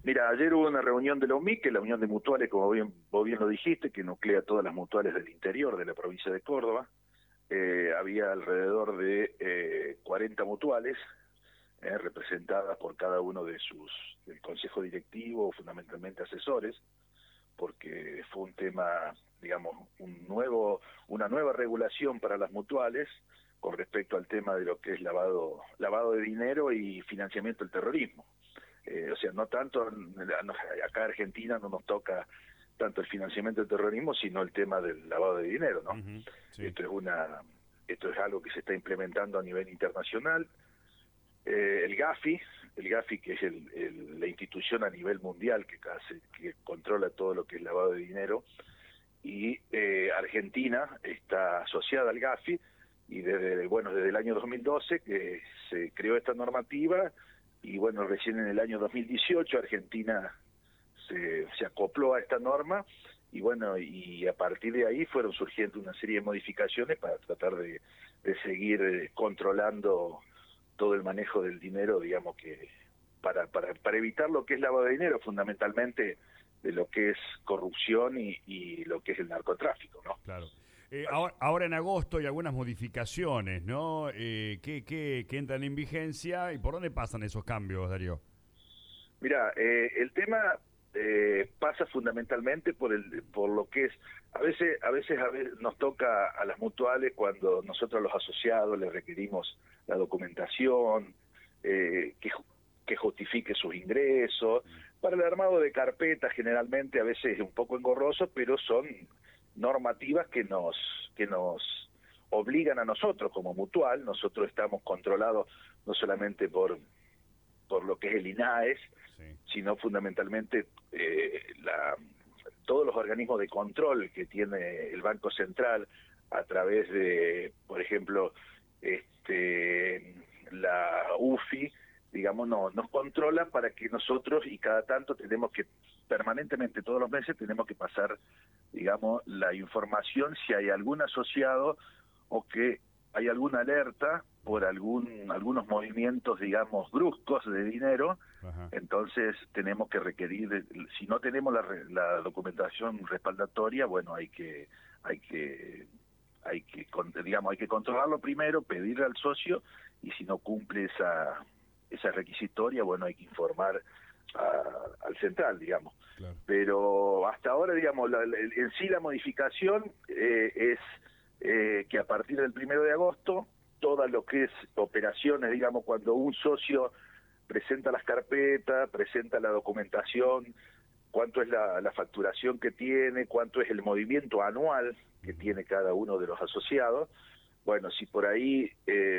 Mira, ayer hubo una reunión de la UMIC, que es la Unión de Mutuales, como vos bien lo dijiste, que nuclea todas las mutuales del interior de la provincia de Córdoba. Había alrededor de 40 mutuales, representadas por cada uno del consejo directivo, fundamentalmente asesores, porque fue un tema, digamos, una nueva regulación para las mutuales con respecto al tema de lo que es lavado de dinero y financiamiento del terrorismo. O sea, no tanto, acá en Argentina no nos toca tanto el financiamiento del terrorismo, sino el tema del lavado de dinero, ¿no? Ujú, sí. Esto es algo que se está implementando a nivel internacional. El GAFI, que es la institución a nivel mundial que controla todo lo que es lavado de dinero, y Argentina está asociada al GAFI, y desde el año 2012 que se creó esta normativa, y bueno, recién en el año 2018 Argentina se acopló a esta norma, y bueno, y a partir de ahí fueron surgiendo una serie de modificaciones para tratar de seguir controlando todo el manejo del dinero, digamos, que para evitar lo que es lavado de dinero, fundamentalmente de lo que es corrupción y lo que es el narcotráfico, ¿no? Claro. Ahora en agosto hay algunas modificaciones, ¿no? Que entran en vigencia. ¿Y por dónde pasan esos cambios, Darío? Mira, el tema pasa fundamentalmente por lo que es, a veces nos toca a las mutuales cuando nosotros los asociados les requerimos la documentación, que justifique sus ingresos. Para el armado de carpetas generalmente a veces es un poco engorroso, pero son normativas que nos obligan a nosotros como mutual. Nosotros estamos controlados no solamente por lo que es el INAES, Sí. sino fundamentalmente todos los organismos de control que tiene el Banco Central a través de, por ejemplo, la UFI, digamos, nos controla para que nosotros, y cada tanto tenemos que, permanentemente, todos los meses, tenemos que pasar, digamos, la información si hay algún asociado o que hay alguna alerta por algunos movimientos, digamos, bruscos de dinero. Ajá. Entonces tenemos que requerir, si no tenemos la documentación respaldatoria, bueno, digamos, hay que controlarlo primero, pedirle al socio, y si no cumple esa requisitoria, bueno, hay que informar al central, digamos. Claro. Pero hasta ahora, digamos, en sí la modificación es que a partir del 1 de agosto, todo lo que es operaciones, digamos, cuando un socio presenta las carpetas, presenta la documentación, cuánto es la facturación que tiene, cuánto es el movimiento anual que tiene cada uno de los asociados. Bueno, si por ahí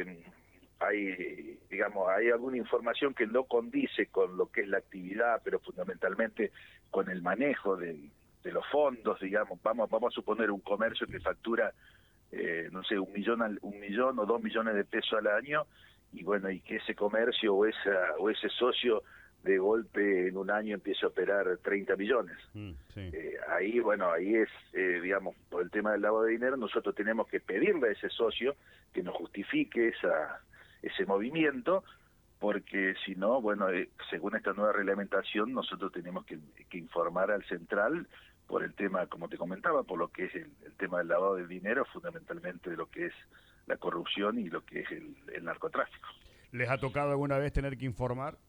hay alguna información que no condice con lo que es la actividad, pero fundamentalmente con el manejo de los fondos, digamos, vamos a suponer un comercio que factura, no sé, un millón o 2 millones de pesos al año, y bueno, y que ese comercio o ese socio de golpe en un año empiece a operar 30 millones. Sí. Ahí es, digamos, por el tema del lavado de dinero, nosotros tenemos que pedirle a ese socio que nos justifique ese movimiento, porque si no, bueno, según esta nueva reglamentación, nosotros tenemos que informar al central por el tema, como te comentaba, por lo que es el tema del lavado de dinero, fundamentalmente de lo que es la corrupción y lo que es el narcotráfico. ¿Les ha tocado alguna vez tener que informar?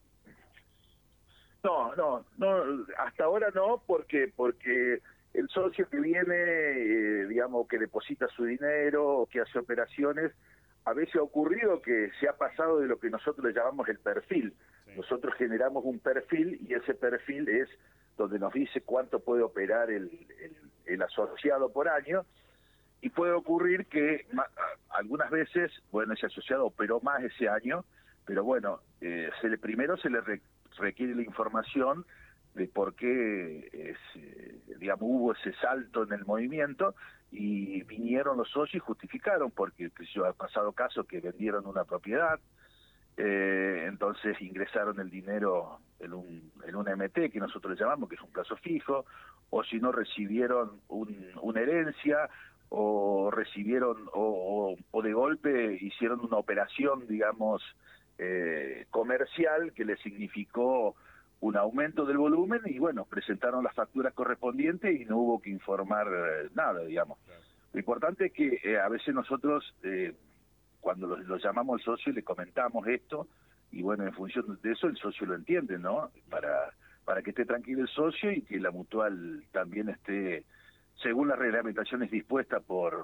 No, hasta ahora no, porque el socio que viene, digamos, que deposita su dinero o que hace operaciones, a veces ha ocurrido que se ha pasado de lo que nosotros le llamamos el perfil. Sí. Nosotros generamos un perfil, y ese perfil es donde nos dice cuánto puede operar el asociado por año, y puede ocurrir que algunas veces, bueno, ese asociado operó más ese año, pero bueno, primero se le requiere la información de por qué digamos, hubo ese salto en el movimiento, y vinieron los socios y justificaron, porque ha pasado casos que vendieron una propiedad, entonces ingresaron el dinero en un MT, que nosotros le llamamos, que es un plazo fijo, o si no recibieron una herencia, o recibieron, o de golpe hicieron una operación, digamos, comercial, que le significó un aumento del volumen y bueno, presentaron las facturas correspondientes y no hubo que informar nada, digamos. Claro. Lo importante es que a veces nosotros, cuando lo llamamos al socio y le comentamos esto, y bueno, en función de eso el socio lo entiende, ¿no? Para que esté tranquilo el socio y que la mutual también esté, según las reglamentaciones dispuestas por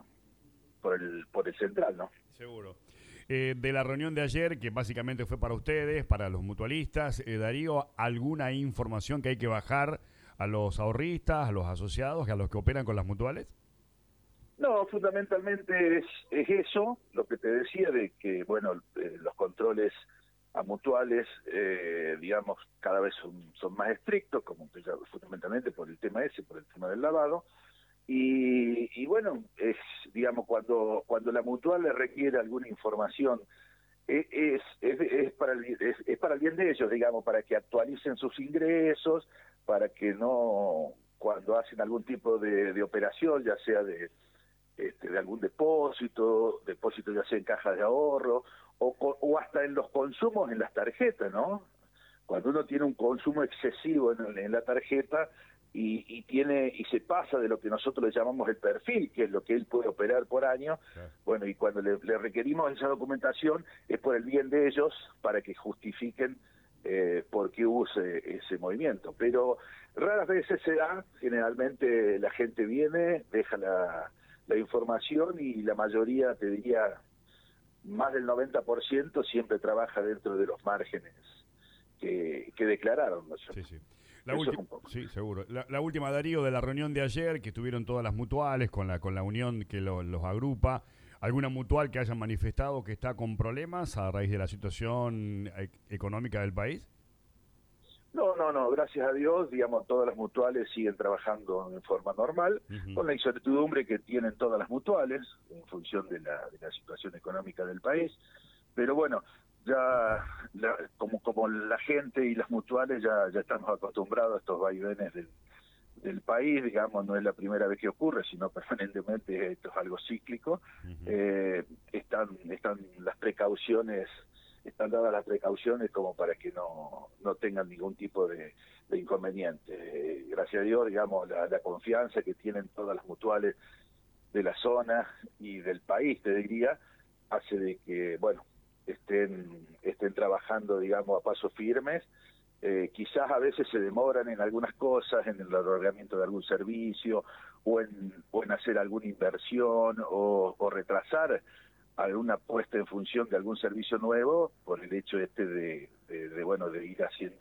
el central, ¿no? Seguro. De la reunión de ayer, que básicamente fue para ustedes, para los mutualistas, Darío, ¿alguna información que hay que bajar a los ahorristas, a los asociados, a los que operan con las mutuales? No, fundamentalmente es eso, lo que te decía de que, bueno, los controles a mutuales, digamos, cada vez son más estrictos, como que ya, fundamentalmente por el tema ese, por el tema del lavado, y bueno, es, digamos, cuando la mutual le requiere alguna información, es para el bien de ellos, digamos, para que actualicen sus ingresos, para que no, cuando hacen algún tipo de operación, ya sea de algún depósito ya sea en caja de ahorro, o hasta en los consumos en las tarjetas, ¿no? Cuando uno tiene un consumo excesivo en la tarjeta y se pasa de lo que nosotros le llamamos el perfil, que es lo que él puede operar por año, Claro. bueno, y cuando le requerimos esa documentación es por el bien de ellos, para que justifiquen por qué hubo ese movimiento. Pero raras veces se da, generalmente la gente viene, deja la información y la mayoría, te diría, más del 90% siempre trabaja dentro de los márgenes que declararon, ¿no? Sí, sí. Eso es un poco. Sí, seguro. La última, Darío, de la reunión de ayer, que estuvieron todas las mutuales con la unión que los agrupa. ¿Alguna mutual que hayan manifestado que está con problemas a raíz de la situación económica del país? No, gracias a Dios, digamos, todas las mutuales siguen trabajando en forma normal, con la incertidumbre que tienen todas las mutuales en función de la situación económica del país, pero bueno, ya como la gente y las mutuales ya estamos acostumbrados a estos vaivenes del país, digamos, no es la primera vez que ocurre, sino permanentemente esto es algo cíclico. Están las precauciones, están dadas las precauciones como para que no tengan ningún tipo de inconveniente. Gracias a Dios, digamos, la confianza que tienen todas las mutuales de la zona y del país, te diría, hace de que, bueno, estén trabajando, digamos, a pasos firmes. Quizás a veces se demoran en algunas cosas, en el otorgamiento de algún servicio, o en hacer alguna inversión, o retrasar alguna puesta en función de algún servicio nuevo, por el hecho de ir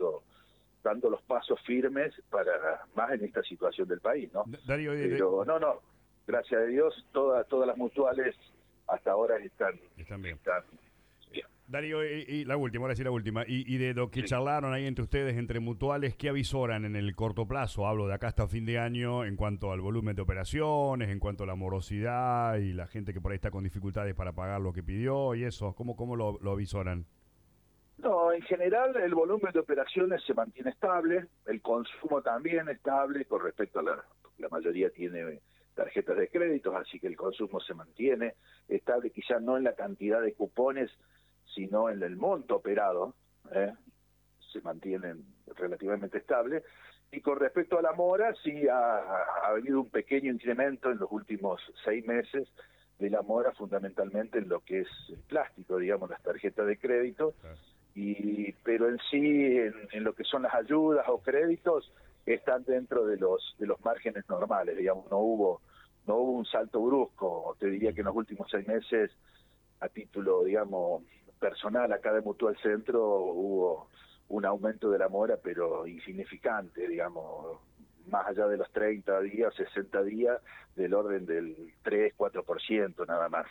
dando los pasos firmes para más en esta situación del país, ¿no? Darío, Pero no, gracias a Dios, todas las mutuales hasta ahora están bien. Están bien. Darío, y la última, ahora sí la última, y de lo que Sí. charlaron ahí entre ustedes, entre mutuales, ¿qué avisoran en el corto plazo? Hablo de acá hasta fin de año en cuanto al volumen de operaciones, en cuanto a la morosidad y la gente que por ahí está con dificultades para pagar lo que pidió y eso. ¿Cómo lo avisoran? No, en general el volumen de operaciones se mantiene estable, el consumo también estable con respecto a la mayoría tiene tarjetas de créditos, así que el consumo se mantiene estable, quizás no en la cantidad de cupones, sino en el monto operado, se mantienen relativamente estable. Y con respecto a la mora, sí ha habido un pequeño incremento en los últimos 6 meses de la mora, fundamentalmente en lo que es el plástico, digamos, las tarjetas de crédito. Claro. Pero en sí, en lo que son las ayudas o créditos, están dentro de los márgenes normales, digamos, no hubo un salto brusco. Te diría que en los últimos 6 meses, a título, digamos, personal, acá de Mutual Centro, hubo un aumento de la mora, pero insignificante, digamos, más allá de los 30 días, 60 días, del orden del 3-4% nada más.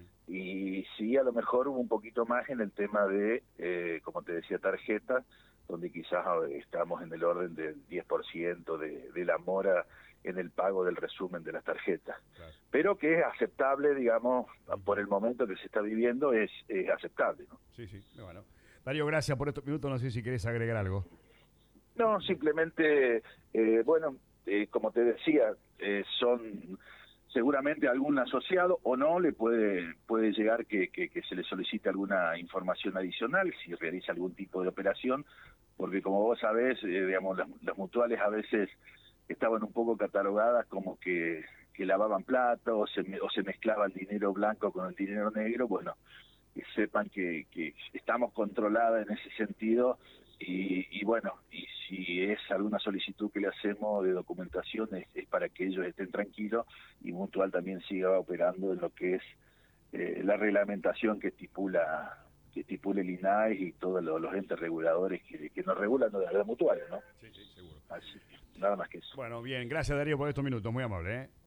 Y sí, a lo mejor hubo un poquito más en el tema de, como te decía, tarjeta, donde quizás estamos en el orden del 10% de la mora en el pago del resumen de las tarjetas. Claro. Pero que es aceptable, digamos, por el momento que se está viviendo, es aceptable, ¿no? Sí, bueno. Darío, gracias por estos minutos, no sé si querés agregar algo. No, simplemente, como te decía, son seguramente algún asociado o no le puede llegar que se le solicite alguna información adicional si realiza algún tipo de operación porque como vos sabés, digamos, las mutuales a veces estaban un poco catalogadas como que lavaban plata o se mezclaba el dinero blanco con el dinero negro. Bueno, que sepan que estamos controladas en ese sentido y bueno, y si es alguna solicitud que le hacemos de documentación es para que ellos estén tranquilos y Mutual también siga operando en lo que es la reglamentación que estipula el INAI y todos los entes reguladores que nos regulan las mutuales, ¿no? Sí, sí, seguro. Así que nada más que eso. Bueno, bien, gracias Darío por estos minutos, muy amable, ¿eh?